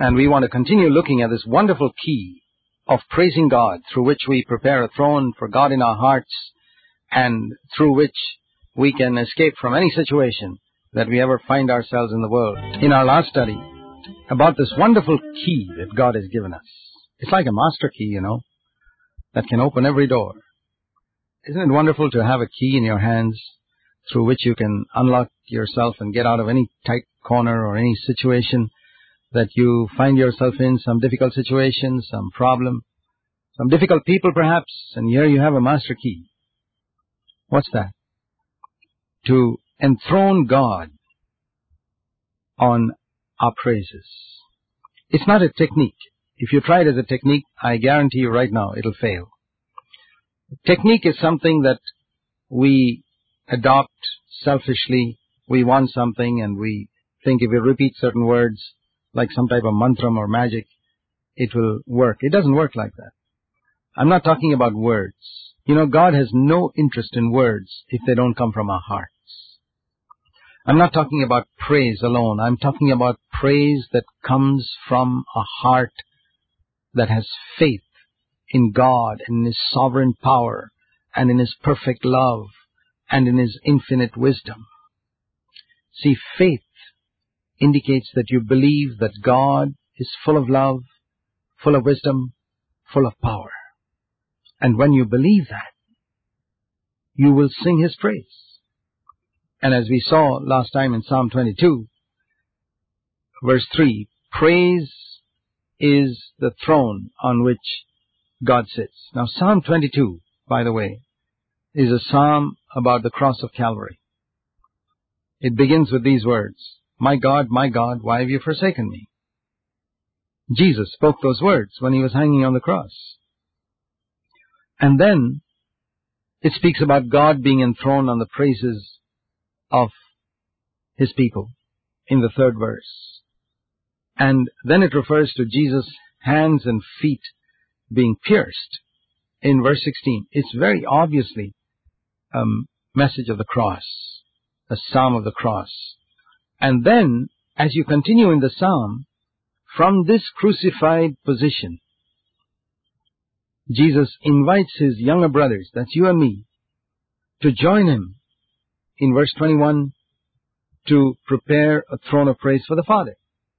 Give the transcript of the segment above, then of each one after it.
And we want to continue looking at this wonderful key of praising God, through which we prepare a throne for God in our hearts, and through which we can escape from any situation that we ever find ourselves in the world. In our last study, about this wonderful key that God has given us. It's like a master key, that can open every door. Isn't it wonderful to have a key in your hands through which you can unlock yourself and get out of any tight corner or any situation that you find yourself in, some difficult situation, some problem, some difficult people perhaps, and here you have a master key. What's that? To enthrone God on our praises. It's not a technique. If you try it as a technique, I guarantee you right now it'll fail. Technique is something that we adopt selfishly. We want something and we think if we repeat certain words, like some type of mantram or magic, it will work. It doesn't work like that. I'm not talking about words. God has no interest in words if they don't come from our hearts. I'm not talking about praise alone. I'm talking about praise that comes from a heart that has faith in God and in His sovereign power and in His perfect love and in His infinite wisdom. See, faith indicates that you believe that God is full of love, full of wisdom, full of power. And when you believe that, you will sing His praise. And as we saw last time in Psalm 22, verse 3, praise is the throne on which God sits. Now, Psalm 22, by the way, is a psalm about the cross of Calvary. It begins with these words, my God, why have you forsaken me? Jesus spoke those words when He was hanging on the cross. And then it speaks about God being enthroned on the praises of His people in the 3rd verse. And then it refers to Jesus' hands and feet being pierced in verse 16. It's very obviously a message of the cross, a psalm of the cross. And then, as you continue in the psalm, from this crucified position, Jesus invites His younger brothers, that's you and me, to join Him in verse 21 to prepare a throne of praise for the Father.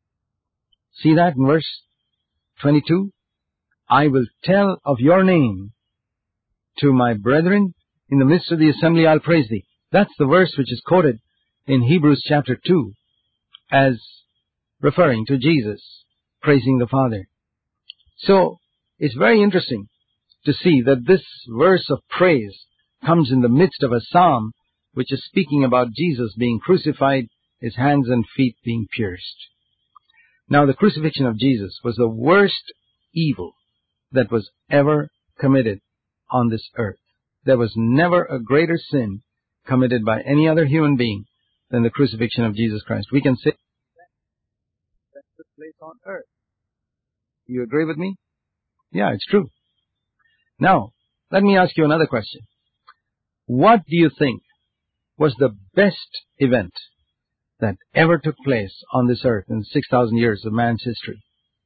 See that in verse 22? I will tell of your name to my brethren. In the midst of the assembly I'll praise thee. That's the verse which is quoted in Hebrews chapter 2 as referring to Jesus praising the Father. So, it's very interesting to see that this verse of praise comes in the midst of a psalm which is speaking about Jesus being crucified, His hands and feet being pierced. Now, the crucifixion of Jesus was the worst evil that was ever committed on this earth. There was never a greater sin committed by any other human being than the crucifixion of Jesus Christ. We can say that took place on earth. You agree with me? Yeah, it's true. Now, let me ask you another question. What do you think was the best event that ever took place on this earth in 6,000 years of man's history?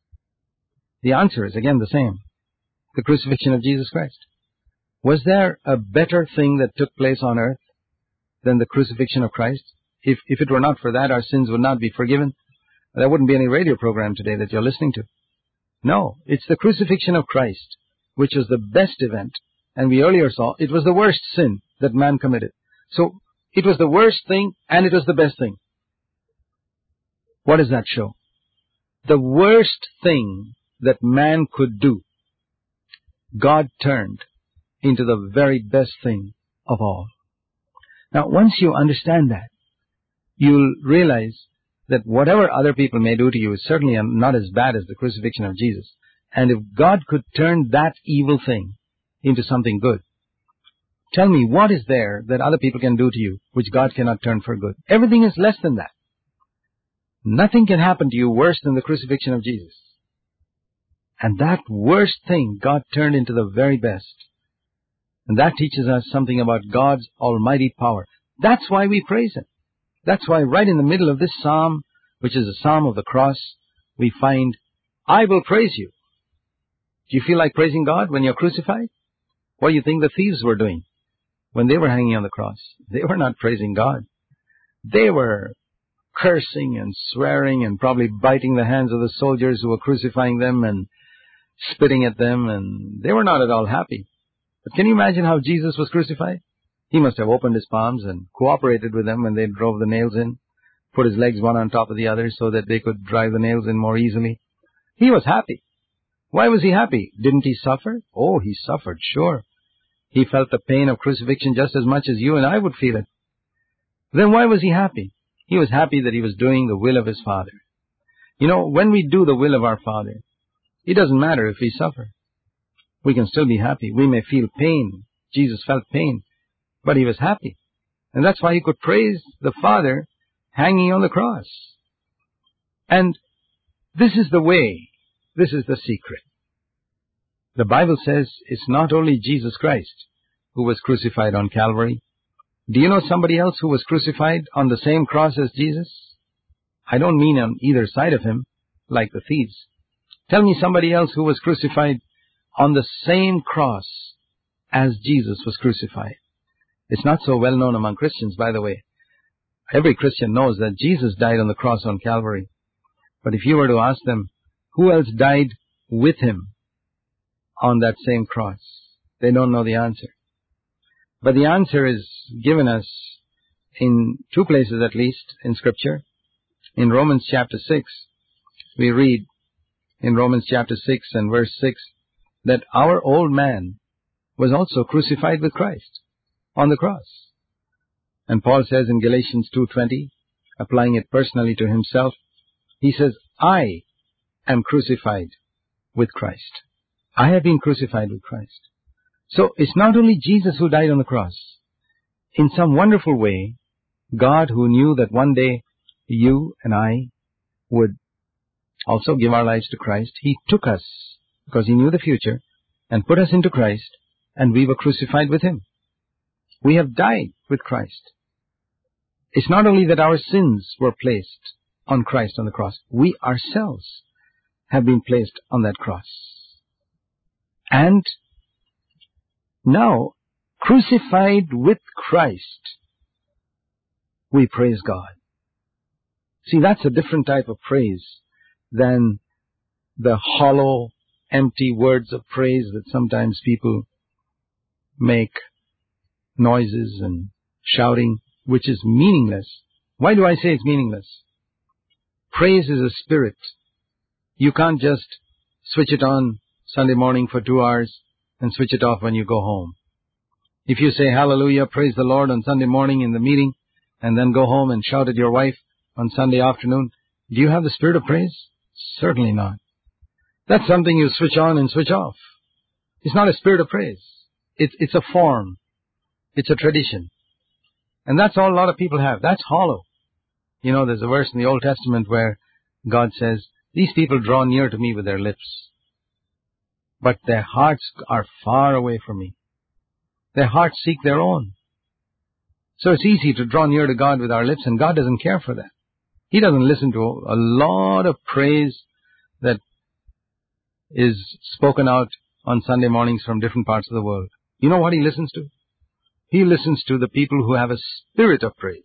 The answer is again the same. The crucifixion of Jesus Christ. Was there a better thing that took place on earth than the crucifixion of Christ? If it were not for that, our sins would not be forgiven. There wouldn't be any radio program today that you're listening to. No, it's the crucifixion of Christ, which was the best event. And we earlier saw it was the worst sin that man committed. So, it was the worst thing and it was the best thing. What does that show? The worst thing that man could do, God turned into the very best thing of all. Now, once you understand that, you'll realize that whatever other people may do to you is certainly not as bad as the crucifixion of Jesus. And if God could turn that evil thing into something good, tell me, what is there that other people can do to you which God cannot turn for good? Everything is less than that. Nothing can happen to you worse than the crucifixion of Jesus. And that worst thing God turned into the very best. And that teaches us something about God's almighty power. That's why we praise Him. That's why right in the middle of this psalm, which is a psalm of the cross, we find I will praise you. Do you feel like praising God when you're crucified? What do you think the thieves were doing when they were hanging on the cross? They were not praising God. They were cursing and swearing and probably biting the hands of the soldiers who were crucifying them and spitting at them, and they were not at all happy. But can you imagine how Jesus was crucified? He must have opened his palms and cooperated with them when they drove the nails in, put his legs one on top of the other so that they could drive the nails in more easily. He was happy. Why was he happy? Didn't he suffer? Oh, he suffered, sure. He felt the pain of crucifixion just as much as you and I would feel it. Then why was he happy? He was happy that he was doing the will of his Father. You know, when we do the will of our Father, it doesn't matter if we suffer. We can still be happy. We may feel pain. Jesus felt pain, but he was happy. And that's why he could praise the Father hanging on the cross. And this is the way. This is the secret. The Bible says it's not only Jesus Christ who was crucified on Calvary. Do you know somebody else who was crucified on the same cross as Jesus? I don't mean on either side of him, like the thieves. Tell me somebody else who was crucified on the same cross as Jesus was crucified. It's not so well known among Christians, by the way. Every Christian knows that Jesus died on the cross on Calvary. But if you were to ask them, who else died with him on that same cross? They don't know the answer. But the answer is given us in two places at least in Scripture. In Romans chapter 6, we read in Romans chapter 6 and verse 6 that our old man was also crucified with Christ on the cross. And Paul says in Galatians 2:20, applying it personally to himself, he says, I am crucified with Christ. I have been crucified with Christ. So it's not only Jesus who died on the cross. In some wonderful way, God, who knew that one day you and I would also give our lives to Christ, he took us, because he knew the future, and put us into Christ, and we were crucified with him. We have died with Christ. It's not only that our sins were placed on Christ on the cross, we ourselves have been placed on that cross. And now, crucified with Christ, we praise God. See, that's a different type of praise than the hollow, empty words of praise that sometimes people make noises and shouting, which is meaningless. Why do I say it's meaningless? Praise is a spirit. You can't just switch it on Sunday morning for 2 hours and switch it off when you go home. If you say hallelujah, praise the Lord on Sunday morning in the meeting, and then go home and shout at your wife on Sunday afternoon, do you have the spirit of praise? Certainly not. That's something you switch on and switch off. It's not a spirit of praise. It's a form. It's a tradition. And that's all a lot of people have. That's hollow. You know, there's a verse in the Old Testament where God says, these people draw near to me with their lips, but their hearts are far away from me. Their hearts seek their own. So it's easy to draw near to God with our lips, and God doesn't care for that. He doesn't listen to a lot of praise that is spoken out on Sunday mornings from different parts of the world. You know what he listens to? He listens to the people who have a spirit of praise,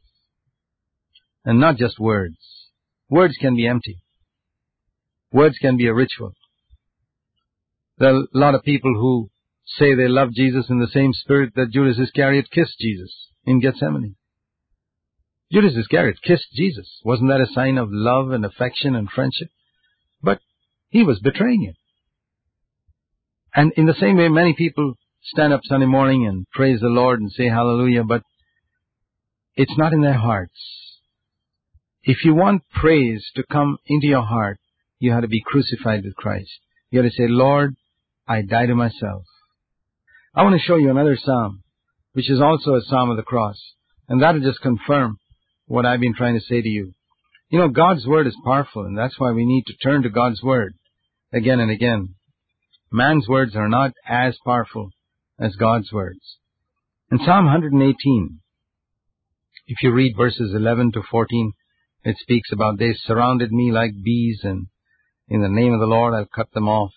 and not just words. Words can be empty. Words can be a ritual. There are a lot of people who say they love Jesus in the same spirit that Judas Iscariot kissed Jesus in Gethsemane. Judas Iscariot kissed Jesus. Wasn't that a sign of love and affection and friendship? But he was betraying him. And in the same way, many people stand up Sunday morning and praise the Lord and say hallelujah, but it's not in their hearts. If you want praise to come into your heart, you have to be crucified with Christ. You have to say, Lord, I die to myself. I want to show you another psalm, which is also a psalm of the cross. And that will just confirm what I've been trying to say to you. You know, God's Word is powerful, and that's why we need to turn to God's Word again and again. Man's words are not as powerful as God's words. In Psalm 118, if you read verses 11 to 14, it speaks about they surrounded me like bees and In the name of the Lord, I'll cut them off.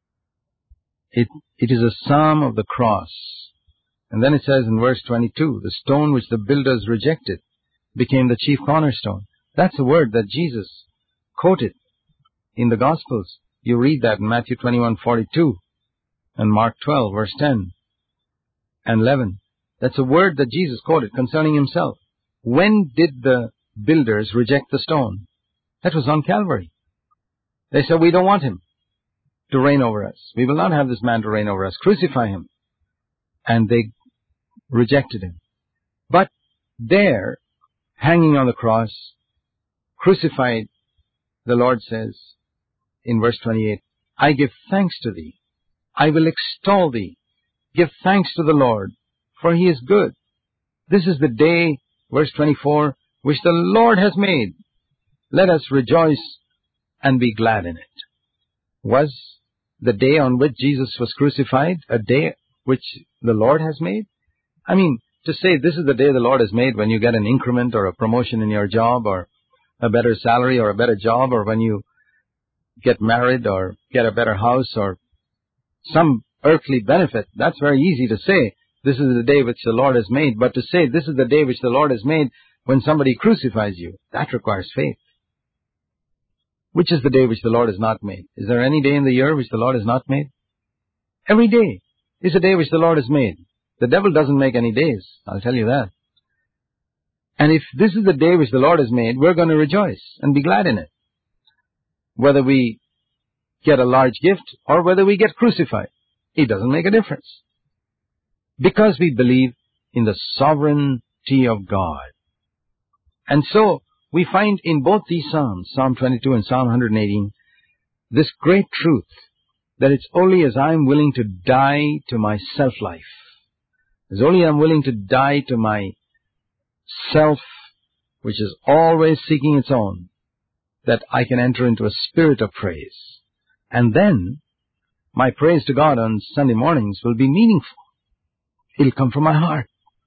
It is a psalm of the cross. And then it says in verse 22, the stone which the builders rejected became the chief cornerstone. That's a word that Jesus quoted in the Gospels. You read that in Matthew 21:42 and Mark 12, verse 10 and 11. That's a word that Jesus quoted concerning himself. When did the builders reject the stone? That was on Calvary. They said, we don't want him to reign over us. We will not have this man to reign over us. Crucify him. And they rejected him. But there, hanging on the cross, crucified, the Lord says in verse 28, I give thanks to thee. I will extol thee. Give thanks to the Lord, for he is good. This is the day, verse 24, which the Lord has made. Let us rejoice and be glad in it. Was the day on which Jesus was crucified a day which the Lord has made? I mean, to say this is the day the Lord has made when you get an increment or a promotion in your job or a better salary or a better job, or when you get married or get a better house or some earthly benefit, that's very easy to say, this is the day which the Lord has made. But to say this is the day which the Lord has made when somebody crucifies you, that requires faith. Which is the day which the Lord has not made? Is there any day in the year which the Lord has not made? Every day is a day which the Lord has made. The devil doesn't make any days, I'll tell you that. And if this is the day which the Lord has made, we're going to rejoice and be glad in it. Whether we get a large gift or whether we get crucified, it doesn't make a difference. Because we believe in the sovereignty of God. And so, we find in both these Psalms, Psalm 22 and Psalm 118, this great truth that it's only as I'm willing to die to my self-life, as only I'm willing to die to my self, which is always seeking its own, that I can enter into a spirit of praise. And then, my praise to God on Sunday mornings will be meaningful. It'll come from my heart.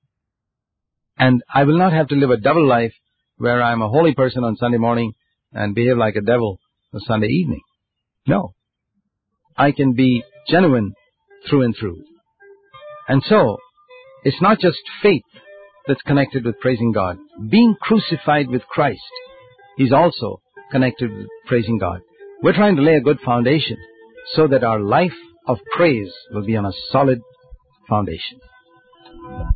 And I will not have to live a double life where I'm a holy person on Sunday morning and behave like a devil on Sunday evening. No. I can be genuine through and through. And so, it's not just faith that's connected with praising God. Being crucified with Christ is also connected with praising God. We're trying to lay a good foundation so that our life of praise will be on a solid foundation.